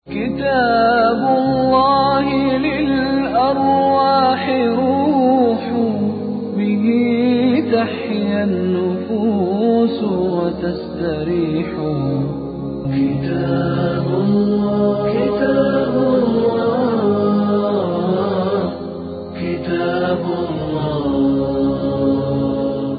كتاب الله للأرواح روح، به تحيا النفوس وتستريح. كتاب الله كتاب الله كتاب الله.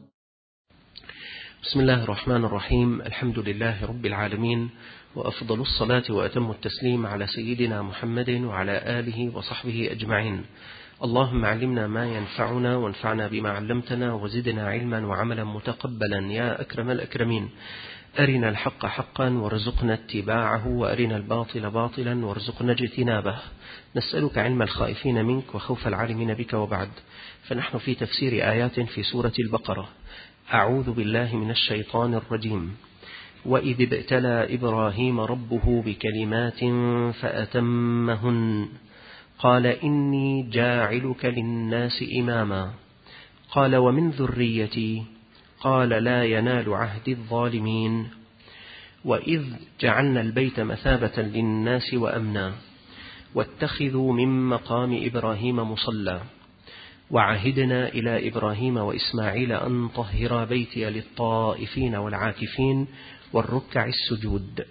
بسم الله الرحمن الرحيم. الحمد لله رب العالمين، وأفضل الصلاة وأتم التسليم على سيدنا محمد وعلى آله وصحبه أجمعين. اللهم علمنا ما ينفعنا وانفعنا بما علمتنا وزدنا علما وعملا متقبلا يا أكرم الأكرمين. أرنا الحق حقا وارزقنا اتباعه، وأرنا الباطل باطلا وارزقنا اجتنابه. نسألك علم الخائفين منك وخوف العالمين بك، وبعد. فنحن في تفسير آيات في سورة البقرة. أعوذ بالله من الشيطان الرجيم. وإذ ابتلى إبراهيم ربه بكلمات فأتمهن قال إني جاعلك للناس إماما قال ومن ذريتي قال لا ينال عهد الظالمين. وإذ جعلنا البيت مثابة للناس وأمنا واتخذوا من مقام إبراهيم مصلى وعهدنا إلى إبراهيم وإسماعيل أن طهرا بيتي للطائفين والعاكفين والركع السجود.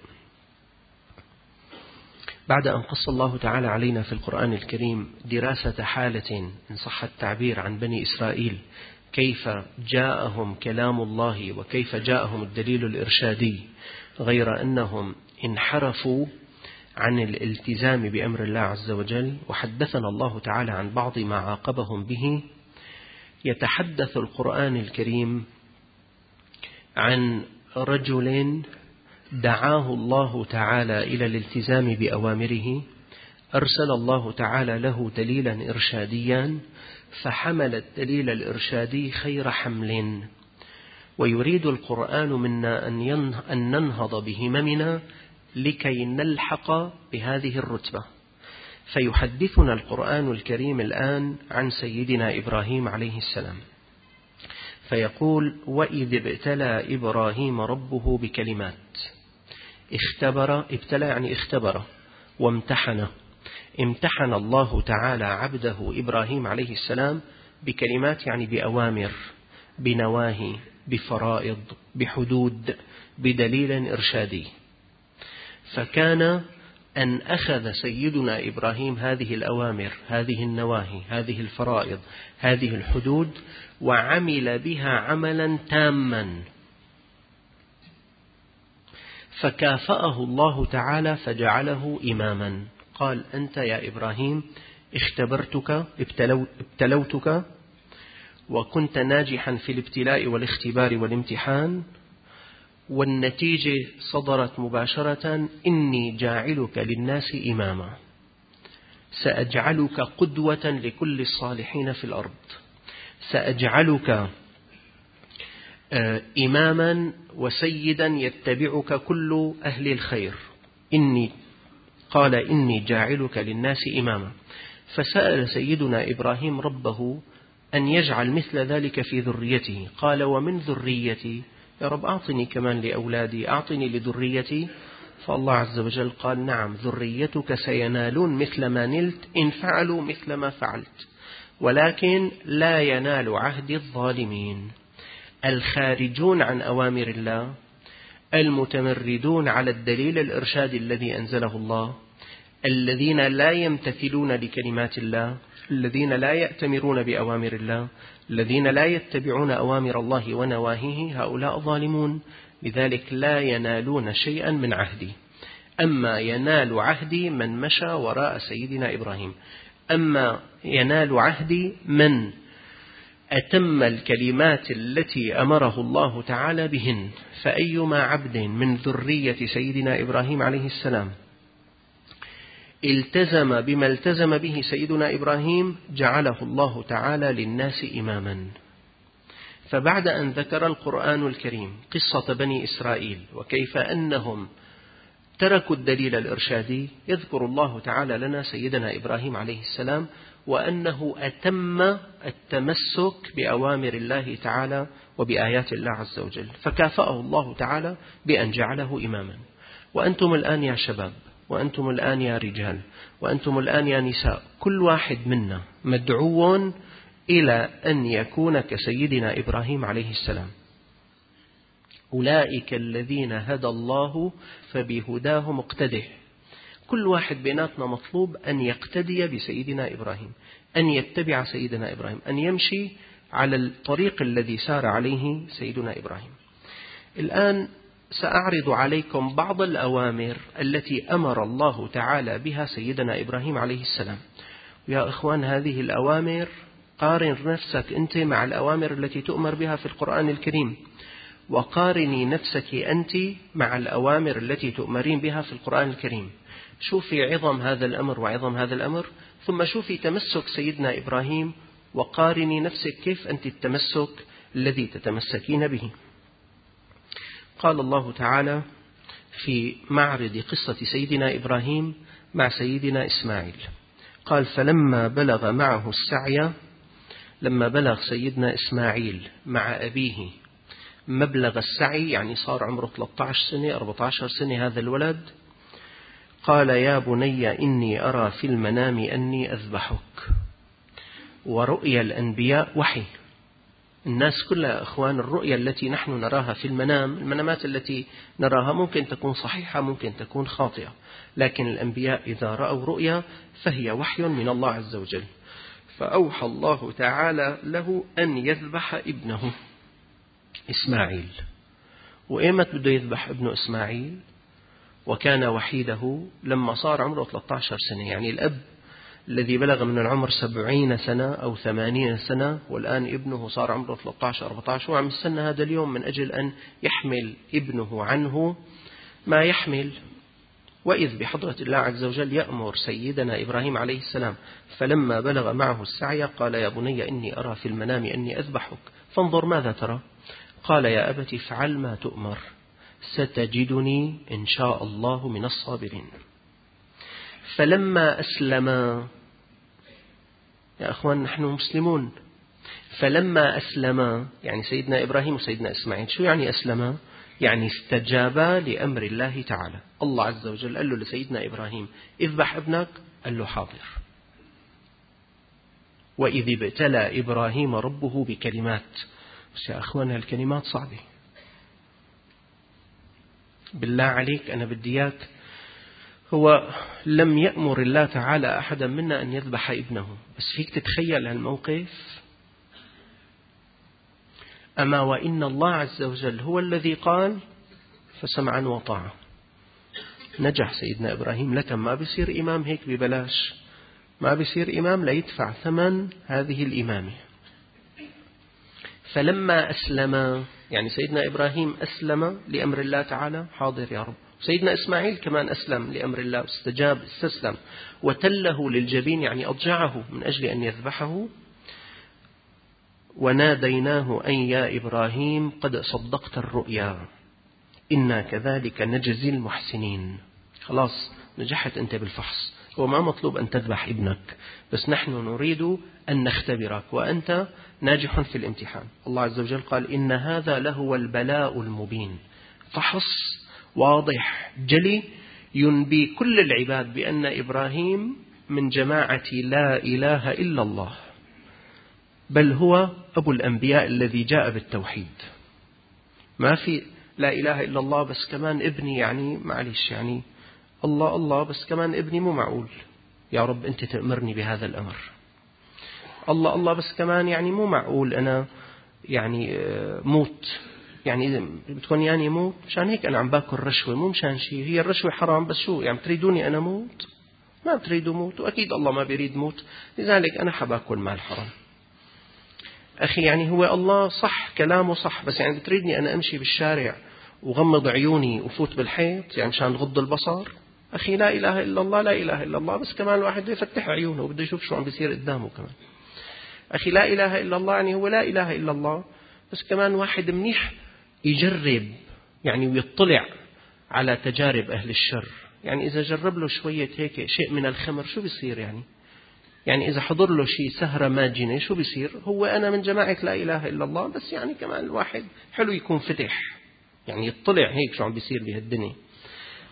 بعد أن قص الله تعالى علينا في القرآن الكريم دراسة حالة إن صح التعبير عن بني إسرائيل، كيف جاءهم كلام الله وكيف جاءهم الدليل الإرشادي، غير أنهم انحرفوا عن الالتزام بأمر الله عز وجل، وحدثنا الله تعالى عن بعض ما عاقبهم به. يتحدث القرآن الكريم عن رجل دعاه الله تعالى إلى الالتزام بأوامره، أرسل الله تعالى له دليلا إرشاديا فحمل الدليل الإرشادي خير حمل. ويريد القرآن منا أن ننهض بهممنا لكي نلحق بهذه الرتبة. فيحدثنا القرآن الكريم الآن عن سيدنا إبراهيم عليه السلام، فيقول وإذ ابتلى إبراهيم ربه بكلمات. ابتلى يعني اختبر وامتحن. امتحن الله تعالى عبده إبراهيم عليه السلام بكلمات، يعني بأوامر، بنواهي، بفرائض، بحدود، بدليل إرشادي. فكان أن أخذ سيدنا إبراهيم هذه الأوامر، هذه النواهي، هذه الفرائض، هذه الحدود، وعمل بها عملا تاما، فكافأه الله تعالى فجعله إماما. قال أنت يا إبراهيم اختبرتك، ابتلوتك، وكنت ناجحا في الابتلاء والاختبار والامتحان، والنتيجة صدرت مباشرة: إني جاعلك للناس إماما، سأجعلك قدوة لكل الصالحين في الأرض، سأجعلك إماما وسيدا يتبعك كل أهل الخير. قال إني جاعلك للناس إماما. فسأل سيدنا إبراهيم ربه أن يجعل مثل ذلك في ذريته. قال ومن ذريتي، يا رب أعطني كمان لأولادي، أعطني لذريتي. فالله عز وجل قال نعم، ذريتك سينالون مثل ما نلت إن فعلوا مثل ما فعلت، ولكن لا ينال عهد الظالمين. الخارجون عن أوامر الله، المتمردون على الدليل الإرشادي الذي أنزله الله، الذين لا يمتثلون لكلمات الله، الذين لا يأتمرون بأوامر الله، الذين لا يتبعون أوامر الله ونواهيه، هؤلاء ظالمون، لذلك لا ينالون شيئا من عهدي. أما ينال عهدي من مشى وراء سيدنا إبراهيم، أما ينال عهدي من أتم الكلمات التي أمره الله تعالى بهن. فأيما عبد من ذرية سيدنا إبراهيم عليه السلام التزم بما التزم به سيدنا إبراهيم جعله الله تعالى للناس إماما. فبعد أن ذكر القرآن الكريم قصة بني إسرائيل وكيف أنهم تركوا الدليل الإرشادي، يذكر الله تعالى لنا سيدنا إبراهيم عليه السلام وأنه أتم التمسك بأوامر الله تعالى وبآيات الله عز وجل، فكافأه الله تعالى بأن جعله إماما. وأنتم الآن يا شباب وأنتم الآن يا رجال، وأنتم الآن يا نساء، كل واحد منا مدعو إلى أن يكون كسيدنا إبراهيم عليه السلام. أولئك الذين هدى الله فبهداه مقتده. كل واحد بيناتنا مطلوب أن يقتدي بسيدنا إبراهيم، أن يتبع سيدنا إبراهيم، أن يمشي على الطريق الذي سار عليه سيدنا إبراهيم. الآن سأعرض عليكم بعض الأوامر التي أمر الله تعالى بها سيدنا إبراهيم عليه السلام. يا إخوان، هذه الأوامر قارن نفسك أنت مع الأوامر التي تؤمر بها في القرآن الكريم، وقارني نفسك أنت مع الأوامر التي تؤمرين بها في القرآن الكريم. شوفي عظم هذا الأمر وعظم هذا الأمر، ثم شوفي تمسك سيدنا إبراهيم وقارني نفسك كيف أنت التمسك الذي تتمسكين به. قال الله تعالى في معرض قصة سيدنا إبراهيم مع سيدنا إسماعيل، قال: فلما بلغ معه السعي، لما بلغ سيدنا إسماعيل مع أبيه مبلغ السعي، يعني صار عمره 13 سنة 14 سنة هذا الولد، قال: يا بني إني أرى في المنام أني أذبحك. ورؤيا الأنبياء وحي. الناس كلها أخوان، الرؤيا التي نحن نراها في المنام، المنامات التي نراها ممكن تكون صحيحة ممكن تكون خاطئة، لكن الأنبياء إذا رأوا رؤيا فهي وحي من الله عز وجل. فأوحى الله تعالى له أن يذبح ابنه إسماعيل. وإيمت بده يذبح ابنه إسماعيل؟ وكان وحيده لما صار عمره 13 سنة، يعني الأب الذي بلغ من العمر 70 سنة أو 80 سنة، والآن ابنه صار عمره 13-14، وعم يستنى هذا اليوم من أجل أن يحمل ابنه عنه ما يحمل. وإذ بحضرة الله عز وجل يأمر سيدنا إبراهيم عليه السلام: فلما بلغ معه السعي قال: يا بني إني أرى في المنام أني أذبحك فانظر ماذا ترى؟ قال: يا أبت افعل ما تؤمر ستجدني إن شاء الله من الصابرين. فلما أسلما، يا أخوان نحن مسلمون، فلما أسلما يعني سيدنا إبراهيم وسيدنا إسماعيل. شو يعني أسلما؟ يعني استجابا لأمر الله تعالى. الله عز وجل قال له لسيدنا إبراهيم: اذبح ابنك، قال له حاضر. وإذ ابتلى إبراهيم ربه بكلمات. بس يا أخوان هالكلمات صعبة، بالله عليك أنا بدي إياك، هو لم يأمر الله تعالى أحدا منا أن يذبح ابنه، بس فيك تتخيل هالموقف؟ أما وإن الله عز وجل هو الذي قال فسمعا وطاعة. نجح سيدنا إبراهيم، لكن ما بيصير إمام هيك ببلاش، ما بيصير إمام لا يدفع ثمن هذه الإمامة. فلما أسلم يعني سيدنا إبراهيم أسلم لأمر الله تعالى، حاضر يا رب. سيدنا إسماعيل كمان أسلم لأمر الله واستجاب، استسلم، وتله للجبين يعني أضجعه من أجل أن يذبحه. وناديناه أن يا إبراهيم قد صدقت الرؤيا إنا كذلك نجزي المحسنين. خلاص نجحت أنت بالفحص، هو ما مطلوب أن تذبح ابنك، بس نحن نريد أن نختبرك وأنت ناجح في الامتحان. الله عز وجل قال: إن هذا لهو البلاء المبين. فحص واضح جلي ينبي كل العباد بأن إبراهيم من جماعة لا إله إلا الله، بل هو أبو الأنبياء الذي جاء بالتوحيد. ما في لا إله إلا الله بس كمان ابني، يعني معلش، يعني الله الله بس كمان ابني مو معقول، يا رب أنت تأمرني بهذا الأمر. الله الله بس كمان يعني مو معقول أنا يعني موت، يعني بتكون يعني موت مشان هيك أنا عم باكل رشوة، مو مشان شيء، هي الرشوة حرام بس شو يعني بتريدوني أنا موت؟ ما بتريدوا موت، وأكيد الله ما بيريد موت، لذلك أنا حباكل مال حرام. أخي يعني هو الله صح كلامه صح، بس يعني بتريدني أنا أمشي بالشارع وغمض عيوني وفوت بالحيط يعني مشان غض البصر؟ أخي لا إله إلا الله لا إله إلا الله، بس كمان الواحد بده يفتح عيونه وبده يشوف شو عم بيصير قدامه كمان. أخي لا إله إلا الله يعني هو لا إله إلا الله، بس كمان واحد منيح يجرب يعني ويطلع على تجارب أهل الشر. يعني إذا جرب له شوية هيك شيء من الخمر شو بيصير؟ يعني إذا حضر له شيء سهرة ماجنة شو بيصير؟ هو أنا من جماعة لا إله إلا الله، بس يعني كمان الواحد حلو يكون فتح يعني يطلع هيك شو عم بيصير بهالدنيا.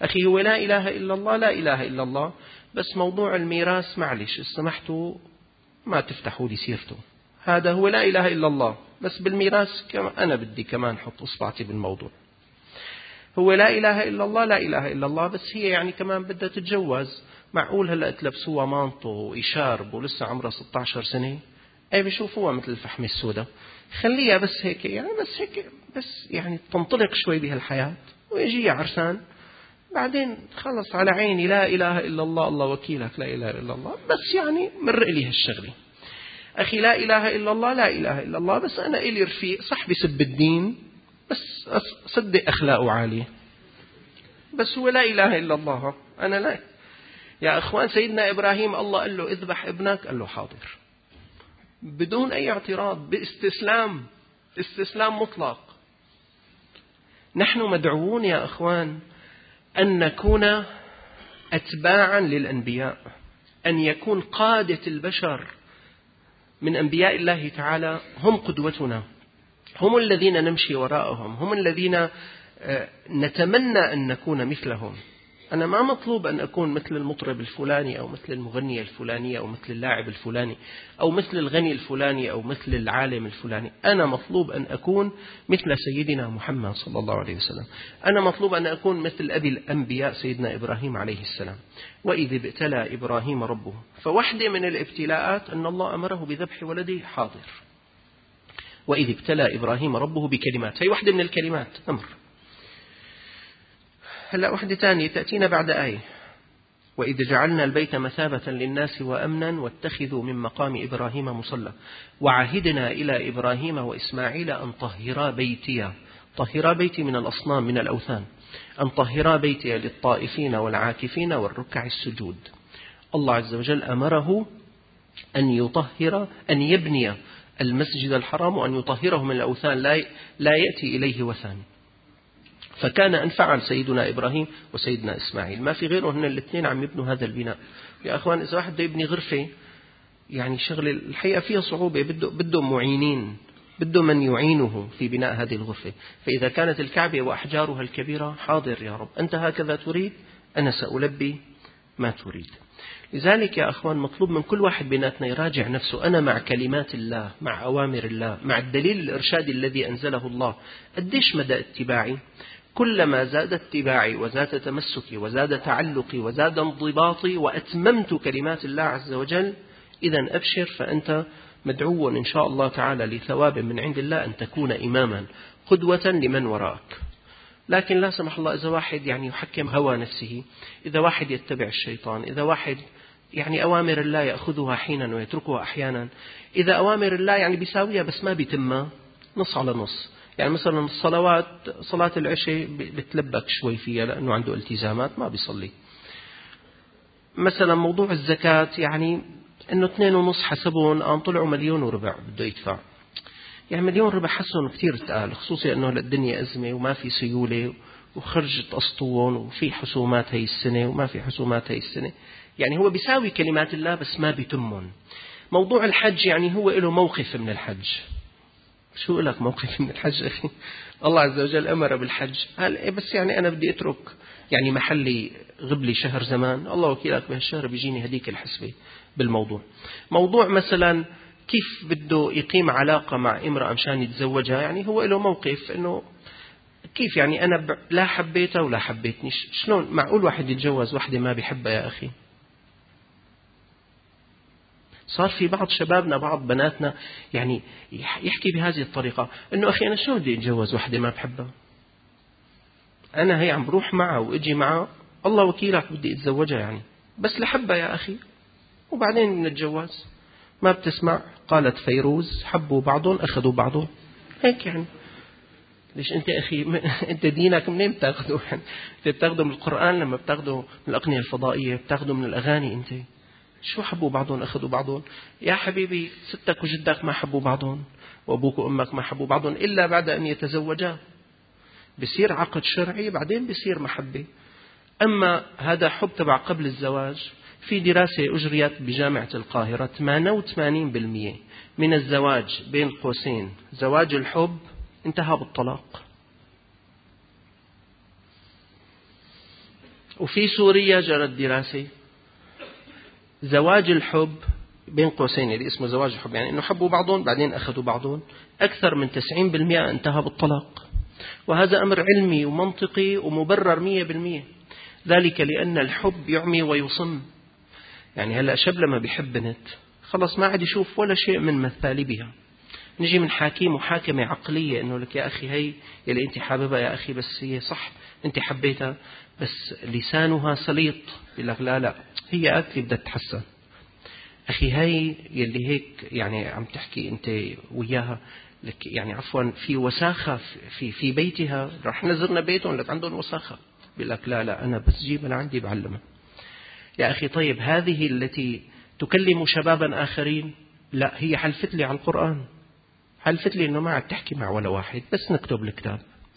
أخي هو لا إله إلا الله، لا إله إلا الله، بس موضوع الميراث معلش سمحتوا ما تفتحوا لي سيرته. هذا هو لا إله إلا الله، بس بالميراث أنا بدي كمان حط إصبعتي بالموضوع. هو لا إله إلا الله، لا إله إلا الله، بس هي يعني كمان بدها تتجوز. معقول هلأ تلبسوها مانطو وإشارب ولسه عمرها 16 سنة؟ أي بيشوفوها مثل الفحمة السوداء. خليها بس هيك يعني، بس يعني تنطلق شوي بهالحياة ويجي عرسان، بعدين خلص على عيني لا إله إلا الله، الله وكيلك لا إله إلا الله، بس يعني مرق لي هالشغلة. أخي لا إله إلا الله، لا إله إلا الله، بس أنا إلي رفيق صح بسب الدين، بس صدق أخلاقه عالية، بس هو لا إله إلا الله. أنا لا يا أخوان، سيدنا إبراهيم الله قال له اذبح ابنك، قال له حاضر بدون أي اعتراض، باستسلام، استسلام مطلق. نحن مدعوون يا أخوان أن نكون أتباعا للأنبياء، أن يكون قادة البشر من أنبياء الله تعالى هم قدوتنا، هم الذين نمشي وراءهم، هم الذين نتمنى أن نكون مثلهم. أنا ما مطلوب أن أكون مثل المطرب الفلاني أو مثل المغنية الفلانية أو مثل اللاعب الفلاني أو مثل الغني الفلاني أو مثل العالم الفلاني. أنا مطلوب أن أكون مثل سيدنا محمد صلى الله عليه وسلم. أنا مطلوب أن أكون مثل أبي الأنبياء سيدنا إبراهيم عليه السلام. وإذ ابتلى إبراهيم ربه، فواحدة من الابتلاءات أن الله أمره بذبح ولده، حاضر. وإذ ابتلى إبراهيم ربه بكلمات، هي واحدة من الكلمات أمر. هلا واحدة ثانية تأتينا بعد آية، وإذ جعلنا البيت مثابة للناس وأمنا واتخذوا من مقام إبراهيم مصلى وعهدنا إلى إبراهيم وإسماعيل أن طهرا بيتي، طهرا بيتي من الأصنام من الأوثان، أن طهرا بيتي للطائفين والعاكفين والركع السجود. الله عز وجل أمره أن يطهر، أن يبني المسجد الحرام وأن يطهره من الأوثان، لا يأتي إليه وثن. فكان أن فعل سيدنا إبراهيم وسيدنا إسماعيل، ما في غيرهم الاثنين عم يبنوا هذا البناء. يا أخوان إذا واحد يبني غرفة يعني شغل الحقيقة فيها صعوبة، بده معينين، بده من يعينه في بناء هذه الغرفة. فإذا كانت الكعبة وأحجارها الكبيرة، حاضر يا رب أنت هكذا تريد، أنا سألبي ما تريد. لذلك يا أخوان مطلوب من كل واحد بيناتنا يراجع نفسه، أنا مع كلمات الله، مع أوامر الله، مع الدليل الإرشادي الذي أنزله الله، قديش مدى اتباعي؟ كلما زاد اتباعي وزاد تمسكي وزاد تعلقي وزاد انضباطي وأتممت كلمات الله عز وجل، إذا أبشر، فأنت مدعو إن شاء الله تعالى لثواب من عند الله أن تكون إماما قدوة لمن وراءك. لكن لا سمح الله إذا واحد يعني يحكم هوى نفسه، إذا واحد يتبع الشيطان، إذا واحد يعني أوامر الله يأخذها حينا ويتركها أحيانا، إذا أوامر الله يعني بيساويها بس ما بيتمها نص على نص. يعني مثلا الصلوات، صلاة العشاء بتلبك شوي فيها لأنه عنده التزامات ما بيصلي. مثلا موضوع الزكاة يعني إنه 2.5 حسبون طلعوا 1.4 مليون بده يدفع، يعني 1.4 مليون حسهم كتير تقال، خصوصي أنه الدنيا أزمة وما في سيولة وخرجت أسطوان وفي حسومات هاي السنة وما في حسومات هاي السنة. يعني هو بيساوي كلمات الله بس ما بيتمون. موضوع الحج يعني هو له موقف من الحج. شو لك موقف من الحج أخي؟ الله عز وجل أمر بالحج، قال بس يعني أنا بدي أترك يعني محلي غبلي شهر زمان، الله وكيلك بهالشهر بيجيني هديك الحسبة بالموضوع. موضوع مثلا كيف بده يقيم علاقة مع امرأة مشان يتزوجها، يعني هو له موقف إنه كيف يعني أنا لا حبيتها ولا حبيتني، شلون معقول واحد يتجوز واحدة ما بيحبها يا أخي؟ صار في بعض شبابنا بعض بناتنا يعني يحكي بهذه الطريقة إنه أخي أنا شلون بدي أتجوز واحدة ما بحبها؟ أنا هي عم بروح معها وأجي معها، الله وكيلك بدي أتزوجها يعني بس لحبها يا أخي وبعدين نتجوز. ما بتسمع قالت فيروز حبوا بعضهم أخذوا بعضهم، هيك يعني. ليش أنت أخي أنت دينك منين بتاخده؟ يعني أنت بتاخده من القرآن، لما بتاخده من الأقنية الفضائية، بتاخده من الأغاني. أنت شو حبوا بعضهم أخذوا بعضهم؟ يا حبيبي ستك وجدك ما حبوا بعضهم وأبوك وأمك ما حبوا بعضهم إلا بعد أن يتزوجا، بصير عقد شرعي بعدين بصير محبة. أما هذا حب تبع قبل الزواج، في دراسة أجريت بجامعة القاهرة 88% من الزواج بين قوسين زواج الحب انتهى بالطلاق. وفي سوريا جرت دراسة زواج الحب بين قوسين اللي اسمه زواج الحب، يعني إنه حبوا بعضهم بعدين أخذوا بعضهم، أكثر من 90% انتهى بالطلاق. وهذا أمر علمي ومنطقي ومبرر 100%. ذلك لأن الحب يعمي ويصم. يعني هلأ شاب لما بيحب بنت خلص ما عاد يشوف ولا شيء من مثالبها. نجي من حاكيم محاكمة عقلية إنه لك يا أخي هي يلي أنت حاببها يا أخي، بس هي صح أنت حبيتها بس لسانها سليط، يقول لك لا هي أكلي بدها تتحسن. أخي هي يلي هيك يعني عم تحكي أنت وياها لك يعني عفوا في وساخة في بيتها، رح نزرنا بيتهم لك عندهم وساخة، بيقول لك لا أنا بس جيب أنا عندي بعلمها. يا أخي طيب هذه التي تكلم شبابا آخرين، لا هي حلفت لي على القرآن، حلفت لي إنه ما عاد تحكي مع ولا واحد بس نكتب الكتاب.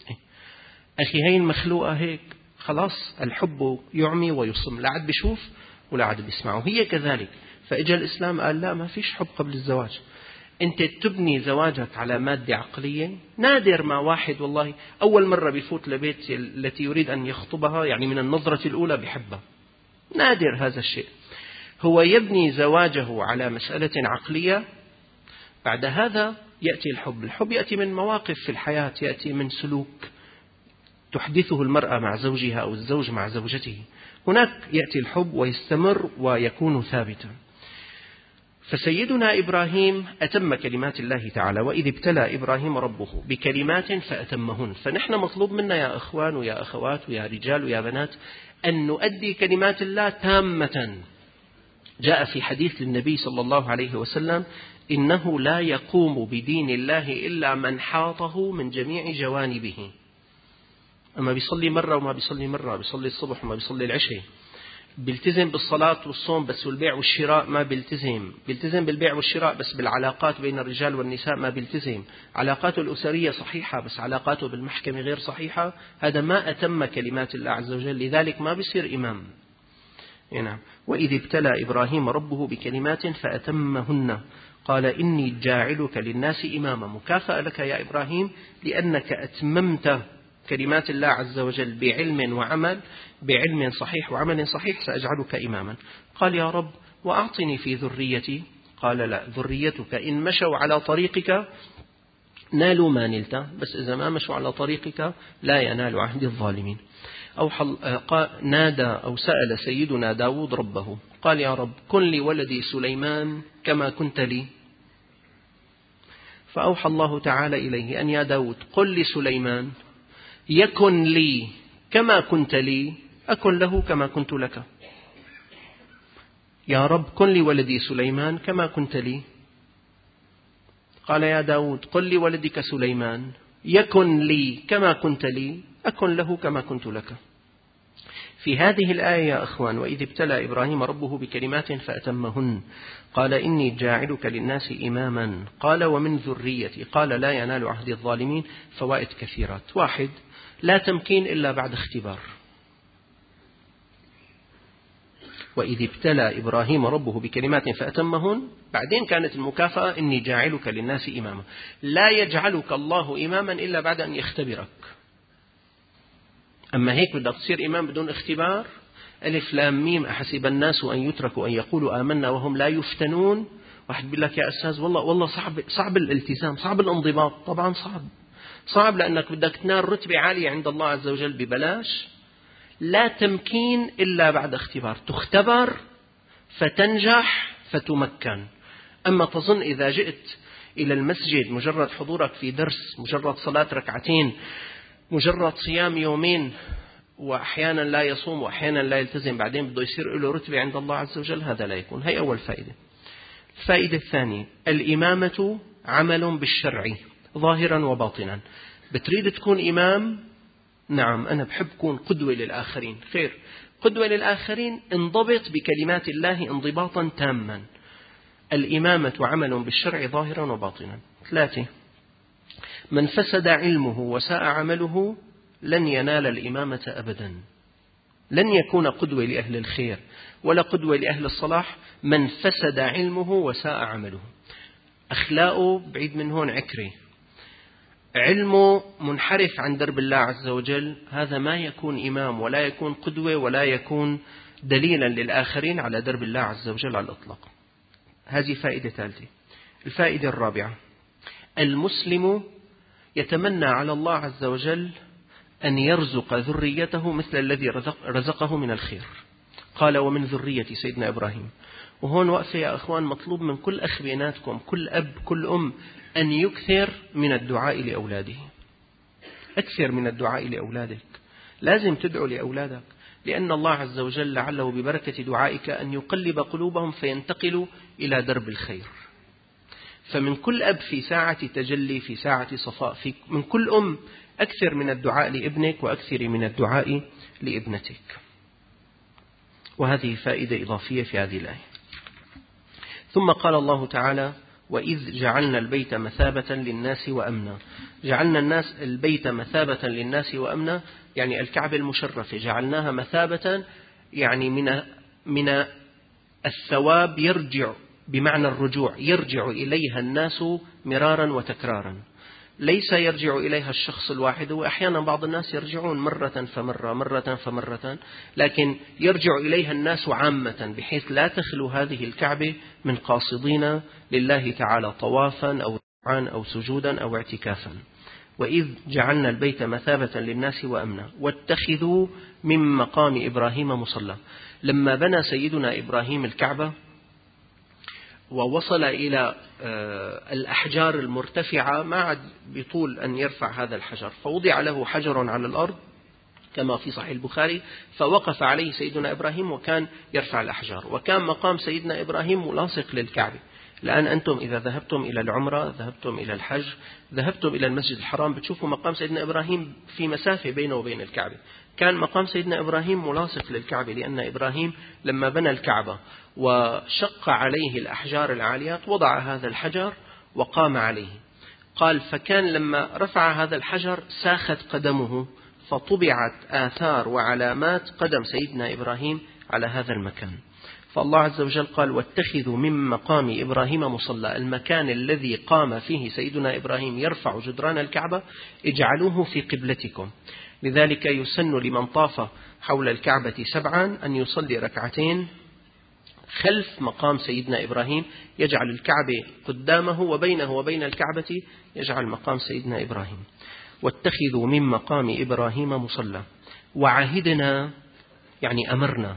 أخي هي المخلوقة هيك خلاص الحب يعمي ويصم، لا عاد بيشوف ولا عاد بيسمعه. هي كذلك. فإجا الإسلام قال لا ما فيش حب قبل الزواج. أنت تبني زواجك على مادة عقلية. نادر ما واحد والله أول مرة بيفوت لبيت التي يريد أن يخطبها يعني من النظرة الأولى بحبها، نادر هذا الشيء. هو يبني زواجه على مسألة عقلية، بعد هذا يأتي الحب. الحب يأتي من مواقف في الحياة، يأتي من سلوك تحدثه المرأة مع زوجها أو الزوج مع زوجته، هناك يأتي الحب ويستمر ويكون ثابتا. فسيدنا إبراهيم أتم كلمات الله تعالى، وإذ ابتلى إبراهيم ربه بكلمات فأتمهن. فنحن مطلوب منا يا أخوان ويا أخوات ويا رجال ويا بنات أن نؤدي كلمات الله تامة. جاء في حديث للنبي صلى الله عليه وسلم إنه لا يقوم بدين الله إلا من حاطه من جميع جوانبه. أما بيصلي مرة وما بيصلي مرة، بيصلي الصبح وما بيصلي العشاء، بيلتزم بالصلاة والصوم بس والبيع والشراء ما بيلتزم بالبيع والشراء بس بالعلاقات بين الرجال والنساء ما بيلتزم، علاقاته الأسرية صحيحة بس علاقاته بالمحكمة غير صحيحة، هذا ما أتم كلمات الله عز وجل، لذلك ما بيصير إمام. نعم. وإذ ابتلى إبراهيم ربه بكلمات فأتمهن قال إني جاعلك للناس إماما. مكافأة لك يا إبراهيم لأنك أتممت كلمات الله عز وجل بعلم وعمل، بعلم صحيح وعمل صحيح سأجعلك إماما. قال يا رب وأعطني في ذريتي. قال لا، ذريتك إن مشوا على طريقك نالوا ما نلت، بس إذا ما مشوا على طريقك لا ينال عهد الظالمين. نادى أو سأل سيدنا داود ربه قال يا رب كن لي ولدي سليمان كما كنت لي. فأوحى الله تعالى إليه أن يا داود قل لسليمان يكن لي كما كنت لي أكن له كما كنت لك. يا رب كن لي ولدي سليمان كما كنت لي. قال يا داود قل لي ولدك سليمان يكن لي كما كنت لي أكن له كما كنت لك. في هذه الآية يا أخوان وإذ ابتلى إبراهيم ربه بكلمات فأتمهن قال إني جاعلك للناس إماما قال ومن ذريتي قال لا ينال عهد الظالمين. فوائد كثيرات. واحد، لا تمكين إلا بعد اختبار. وإذ ابتلى إبراهيم ربه بكلمات فأتمهن، بعدين كانت المكافأة إني جاعلك للناس إماما. لا يجعلك الله إماما إلا بعد أن يختبرك. أما هيك بدك تصير إمام بدون اختبار، ألف لام ميم أحسب الناس أن يتركوا أن يقولوا آمنا وهم لا يفتنون. واحد بيقول لك يا أستاذ والله صعب الالتزام، صعب الانضباط. طبعا صعب لأنك بدك تنال رتبة عالية عند الله عز وجل ببلاش. لا تمكين إلا بعد اختبار، تختبر فتنجح فتمكن. أما تظن إذا جئت إلى المسجد مجرد حضورك في درس، مجرد صلاة ركعتين، مجرد صيام يومين، وأحيانا لا يصوم وأحيانا لا يلتزم، بعدين بده يصير له رتبة عند الله عز وجل، هذا لا يكون. هي أول فائدة. الفائدة الثانية، الإمامة عمل بالشرع ظاهرا وباطنا. بتريد تكون إمام؟ نعم أنا بحب كون قدوة للآخرين. خير، قدوة للآخرين انضبط بكلمات الله انضباطا تاما. الإمامة عمل بالشرع ظاهرا وباطنا. 3، من فسد علمه وساء عمله لن ينال الإمامة أبدا، لن يكون قدوة لأهل الخير ولا قدوة لأهل الصلاح من فسد علمه وساء عمله. أخلاقه بعيد من هون عكري، علمه منحرف عن درب الله عز وجل، هذا ما يكون إمام ولا يكون قدوة ولا يكون دليلا للآخرين على درب الله عز وجل على الإطلاق. هذه فائدة ثالثة. الفائدة الرابعة: المسلم يتمنى على الله عز وجل أن يرزق ذريته مثل الذي رزقه من الخير. قال: ومن ذرية سيدنا إبراهيم. وهون وقفة يا أخوان، مطلوب من كل أخ بيناتكم، كل أب كل أم، أن يكثر من الدعاء لأولاده. أكثر من الدعاء لأولادك، لازم تدعو لأولادك، لأن الله عز وجل لعله ببركة دعائك أن يقلب قلوبهم فينتقلوا إلى درب الخير. فمن كل أب في ساعة تجلي، في ساعة صفاء، من كل أم أكثر من الدعاء لابنك وأكثر من الدعاء لابنتك. وهذه فائدة إضافية في هذه الآية. ثم قال الله تعالى: وإذ جعلنا البيت مثابة للناس وأمنا. جعلنا البيت مثابة للناس وأمنا، يعني الكعبة المشرفة جعلناها مثابة، يعني من الثواب يرجع، بمعنى الرجوع، يرجع إليها الناس مرارا وتكرارا، ليس يرجع إليها الشخص الواحد. وأحيانا بعض الناس يرجعون مرة فمرة، مرة فمرة، لكن يرجع إليها الناس عامة، بحيث لا تخلو هذه الكعبة من قاصدين لله تعالى طوافا أو ركوعا أو سجودا أو اعتكافا. وإذ جعلنا البيت مثابة للناس وأمنا واتخذوا من مقام إبراهيم مصلى. لما بنى سيدنا إبراهيم الكعبة ووصل إلى الأحجار المرتفعة، ما عاد بطول أن يرفع هذا الحجر، فوضع له حجر على الأرض كما في صحيح البخاري، فوقف عليه سيدنا إبراهيم وكان يرفع الأحجار. وكان مقام سيدنا إبراهيم ملاصق للكعبة. الآن أنتم إذا ذهبتم إلى العمرة، ذهبتم إلى الحج، ذهبتم إلى المسجد الحرام، بتشوفوا مقام سيدنا إبراهيم في مسافة بينه وبين الكعبة. كان مقام سيدنا إبراهيم ملاصق للكعبة، لأن إبراهيم لما بنى الكعبة وشق عليه الأحجار العاليات وضع هذا الحجر وقام عليه. قال: فكان لما رفع هذا الحجر ساخت قدمه، فطبعت آثار وعلامات قدم سيدنا إبراهيم على هذا المكان. فالله عز وجل قال: واتخذوا من مقام إبراهيم مصلى. المكان الذي قام فيه سيدنا إبراهيم يرفع جدران الكعبة اجعلوه في قبلتكم. لذلك يسن لمن طاف حول الكعبة 7 أن يصلي ركعتين خلف مقام سيدنا إبراهيم، يجعل الكعبة قدامه وبينه وبين الكعبة يجعل مقام سيدنا إبراهيم. واتخذوا من مقام إبراهيم مصلى. وعهدنا، يعني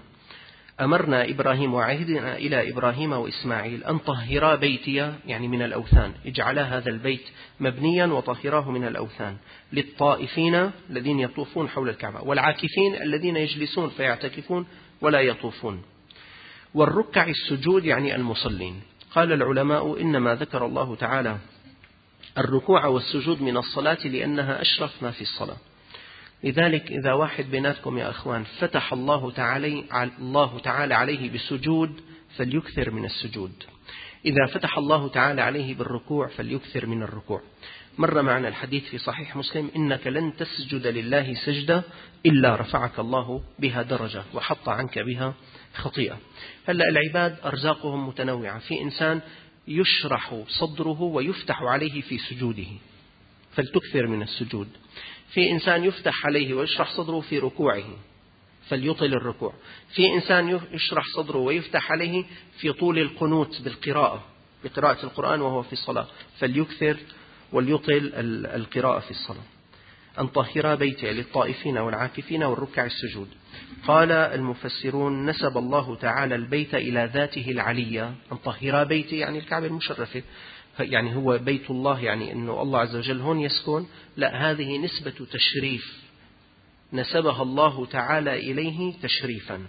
أمرنا إبراهيم وعهدنا إلى إبراهيم وإسماعيل أن طهرا بيتي، يعني من الأوثان، اجعلا هذا البيت مبنيا وطهراه من الأوثان، للطائفين الذين يطوفون حول الكعبة، والعاكفين الذين يجلسون فيعتكفون ولا يطوفون، والركع السجود، يعني المصلين. قال العلماء: إنما ذكر الله تعالى الركوع والسجود من الصلاة لأنها أشرف ما في الصلاة. لذلك إذا واحد بيناتكم يا أخوان فتح الله تعالى عليه بالسجود فليكثر من السجود، إذا فتح الله تعالى عليه بالركوع فليكثر من الركوع. مر معنا الحديث في صحيح مسلم: إنك لن تسجد لله سجدة إلا رفعك الله بها درجة وحط عنك بها خطيئة. هلأ العباد أرزاقهم متنوعة، في إنسان يشرح صدره ويفتح عليه في سجوده فلتكثر من السجود، في إنسان يفتح عليه ويشرح صدره في ركوعه فليطل الركوع، في إنسان يشرح صدره ويفتح عليه في طول القنوت بقراءة القرآن وهو في الصلاة فليكثر وليطل القراءة في الصلاة. أن طهرا بيتي للطائفين والعاكفين والركع السجود. قال المفسرون: نسب الله تعالى البيت إلى ذاته العلية. أن طهرا بيتي يعني الكعبة المشرفة، يعني هو بيت الله، يعني أنه الله عز وجل هون يسكن. لا، هذه نسبة تشريف نسبها الله تعالى إليه تشريفا.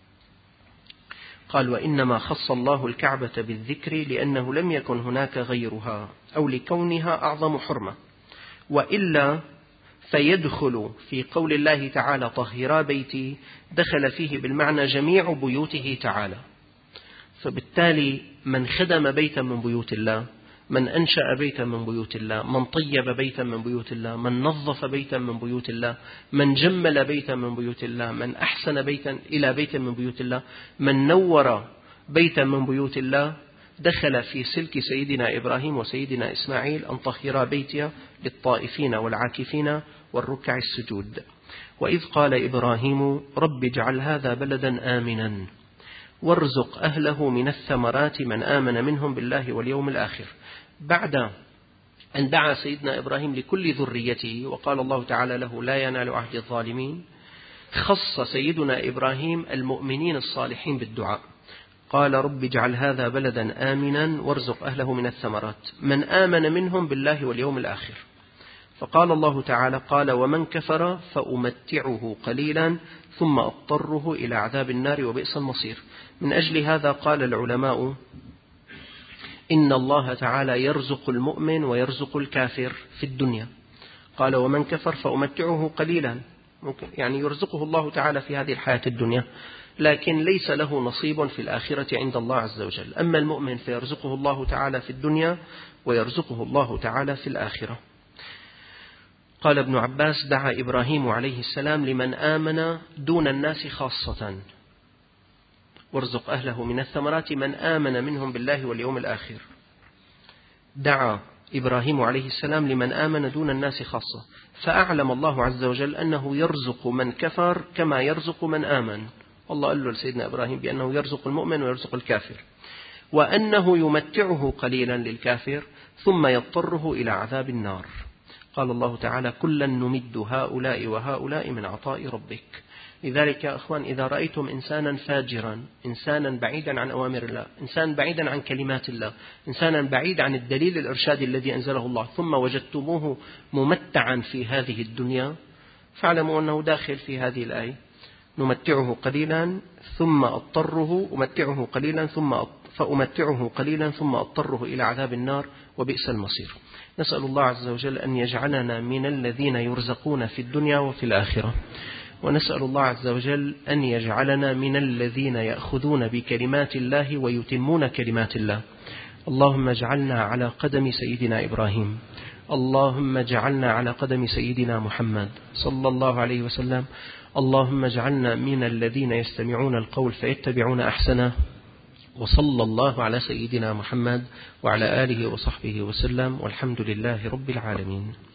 قال: وإنما خص الله الكعبة بالذكر لأنه لم يكن هناك غيرها أو لكونها أعظم حرمة، وإلا فيدخل في قول الله تعالى طهرا بيتي، دخل فيه بالمعنى جميع بيوته تعالى. فبالتالي من خدم بيتا من بيوت الله، من أنشأ بيتا من بيوت الله، من طيب بيتا من بيوت الله، من نظف بيتا من بيوت الله، من جمل بيتا من بيوت الله، من أحسن بيتا إلى بيت من بيوت الله، من نور بيتا من بيوت الله، دخل في سلك سيدنا إبراهيم وسيدنا إسماعيل أن طهرا بيتي للطائفين والعاكفين والركع السجود. وإذ قال إبراهيم رب اجعل هذا بلدا آمنا وارزق أهله من الثمرات من آمن منهم بالله واليوم الآخر. بعد أن دعا سيدنا إبراهيم لكل ذريته وقال الله تعالى له لا ينال عهد الظالمين، خص سيدنا إبراهيم المؤمنين الصالحين بالدعاء، قال رب اجعل هذا بلدا آمنا وارزق أهله من الثمرات من آمن منهم بالله واليوم الآخر. فقال الله تعالى قال ومن كفر فأمتعه قليلا ثم أضطره إلى عذاب النار وبئس المصير. من أجل هذا قال العلماء إن الله تعالى يرزق المؤمن ويرزق الكافر في الدنيا. قال ومن كفر فأمتعه قليلا، يعني يرزقه الله تعالى في هذه الحياة الدنيا، لكن ليس له نصيب في الآخرة عند الله عز وجل. أما المؤمن فيرزقه الله تعالى في الدنيا ويرزقه الله تعالى في الآخرة. قال ابن عباس دعا إبراهيم عليه السلام لمن آمن دون الناس خاصة، وارزق أهله من الثمرات من آمن منهم بالله واليوم الآخر. دعا إبراهيم عليه السلام لمن آمن دون الناس خاصة، فأعلم الله عز وجل أنه يرزق من كفر كما يرزق من آمن. الله قال له لسيدنا إبراهيم بأنه يرزق المؤمن ويرزق الكافر، وأنه يمتعه قليلا للكافر ثم يضطره إلى عذاب النار. قال الله تعالى كلا نمد هؤلاء وهؤلاء من عطاء ربك. لذلك يا أخوان إذا رأيتم إنسانا فاجرا، إنسانا بعيدا عن أوامر الله، إنسانا بعيدا عن كلمات الله، إنسانا بعيد عن الدليل الإرشادي الذي أنزله الله، ثم وجدتموه ممتعا في هذه الدنيا، فاعلموا أنه داخل في هذه الآية نمتعه قليلا ثم أضطره أمتعه قليلا فأمتعه قليلا ثم أضطره إلى عذاب النار وبئس المصير. نسأل الله عز وجل أن يجعلنا من الذين يرزقون في الدنيا وفي الآخرة، ونسأل الله عز وجل أن يجعلنا من الذين يأخذون بكلمات الله ويتمون كلمات الله. اللهم اجعلنا على قدم سيدنا إبراهيم، اللهم اجعلنا على قدم سيدنا محمد صلى الله عليه وسلم، اللهم اجعلنا من الذين يستمعون القول فيتبعون أحسنه. وصلى الله على سيدنا محمد وعلى آله وصحبه وسلم، والحمد لله رب العالمين.